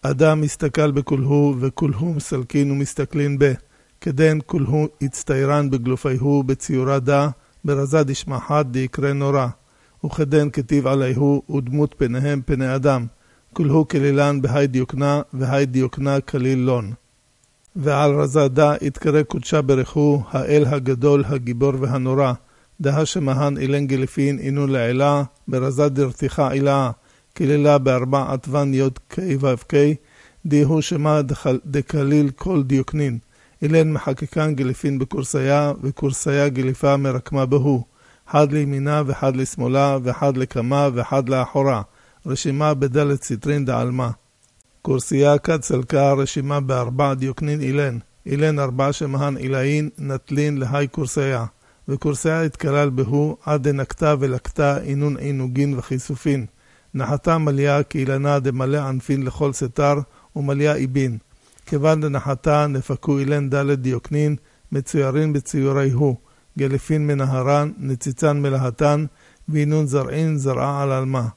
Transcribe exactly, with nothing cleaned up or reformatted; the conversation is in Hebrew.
אדם מסתכל בכולהו, וכולהו מסלקין ומסתכלין בה. כדן כולהו הצטיירן בגלופיהו בציורה דה, ברזה דשמחת דיקרא נורא. וכדן כתיב עליהו ודמות פניהם פני אדם. כולהו כלילן בהי דיוקנה, והי דיוקנה כליל לון. ועל רזה דה יתקרא קודשה ברכו, האל הגדול, הגיבור והנורא. דה שמהן אילן גלפין אינו לעילה, ברזה דרתיחה עילה. כלילה בארבע עטוון יוד קי ובקי, דיהו שמה דקליל כל דיוקנין. אילן מחקקן גליפין בקורסיה, וקורסיה גליפה מרקמה בהו. חד לימינה וחד לשמאלה, וחד לקמה וחד לאחורה. רשימה בדלת סיטרין דעלמה. קורסיה כד סלקה רשימה בארבע דיוקנין אילן. אילן ארבע שמהן אילאין נטלין להי קורסיה. וקורסיה התקלל בהו עד דנקתה ולקתה אינון עינוגין וחיסופין. נחתה מליה כאילנה דמלא ענפין לכל סתר ומליה איבין. כיוון דנחתה נפקו אילן דלת דיוקנין מצוירין בציורי הוא. גלפין מנהרן, נציצן מלהתן, ואינון זרעין זרעה על אלמה.